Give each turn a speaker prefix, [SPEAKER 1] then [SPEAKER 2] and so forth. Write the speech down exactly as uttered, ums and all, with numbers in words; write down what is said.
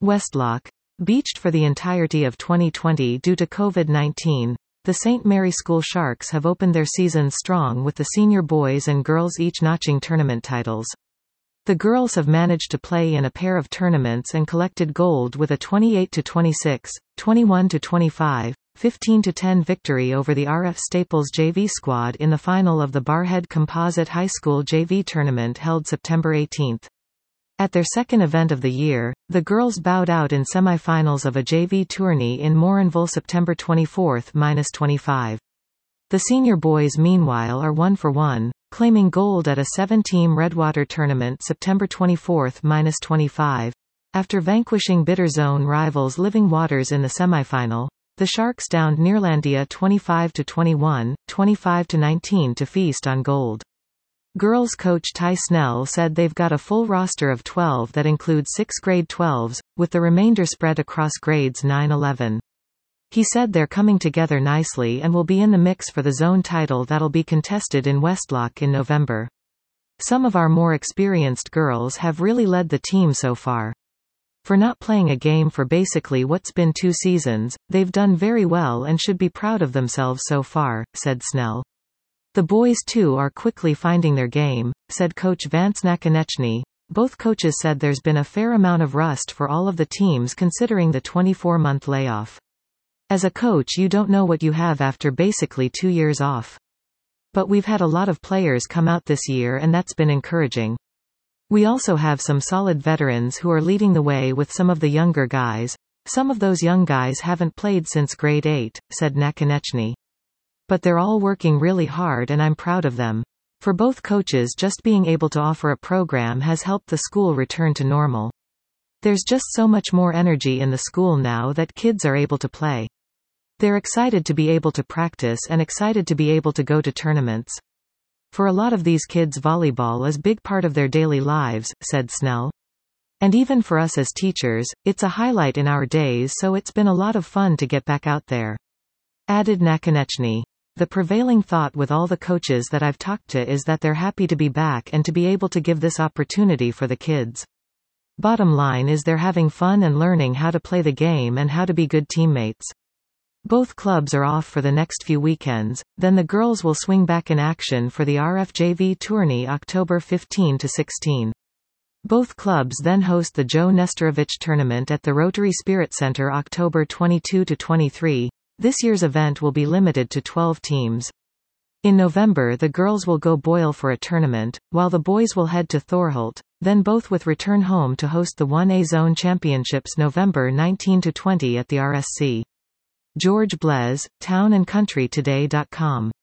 [SPEAKER 1] Westlock. Beached for the entirety of twenty twenty due to COVID nineteen, the Saint Mary School Sharks have opened their season strong with the senior boys and girls each notching tournament titles. The girls have managed to play in a pair of tournaments and collected gold with a twenty-eight to twenty-six, twenty-one to twenty-five, fifteen to ten victory over the R F Staples J V squad in the final of the Barrhead Composite High School J V tournament held September eighteenth. At their second event of the year, the girls bowed out in semifinals of a J V tourney in Morinville September twenty-fourth to twenty-fifth. The senior boys meanwhile are one for one, claiming gold at a seven-team Redwater tournament September twenty-fourth to twenty-fifth. After vanquishing Bitter Zone rivals Living Waters in the semifinal, the Sharks downed Neerlandia twenty-five to twenty-one, twenty-five to nineteen to feast on gold. Girls coach Ty Snell said they've got a full roster of twelve that includes six grade twelves, with the remainder spread across grades nine to eleven. He said they're coming together nicely and will be in the mix for the zone title that'll be contested in Westlock in November. Some of our more experienced girls have really led the team so far. For not playing a game for basically what's been two seasons, they've done very well and should be proud of themselves so far, said Snell. The boys too are quickly finding their game, said coach Vance Nakonechny. Both coaches said there's been a fair amount of rust for all of the teams considering the twenty-four month layoff. As a coach you don't know what you have after basically two years off. But we've had a lot of players come out this year and that's been encouraging. We also have some solid veterans who are leading the way with some of the younger guys. Some of those young guys haven't played since grade eight, said Nakonechny. But they're all working really hard and I'm proud of them. For both coaches, just being able to offer a program has helped the school return to normal. There's just so much more energy in the school now that kids are able to play. They're excited to be able to practice and excited to be able to go to tournaments. For a lot of these kids, volleyball is a big part of their daily lives, said Snell. And even for us as teachers, it's a highlight in our days, so it's been a lot of fun to get back out there. Added Nakonechny. The prevailing thought with all the coaches that I've talked to is that they're happy to be back and to be able to give this opportunity for the kids. Bottom line is they're having fun and learning how to play the game and how to be good teammates. Both clubs are off for the next few weekends, then the girls will swing back in action for the R F J V tourney October fifteenth to sixteenth. Both clubs then host the Joe Nestorovich tournament at the Rotary Spirit Center October twenty-second to twenty-third. This year's event will be limited to twelve teams. In November the girls will go Boyle for a tournament, while the boys will head to Thorholt, then both with return home to host the one A Zone Championships November nineteenth to twentieth at the R S C. George Blaise, town and country today dot com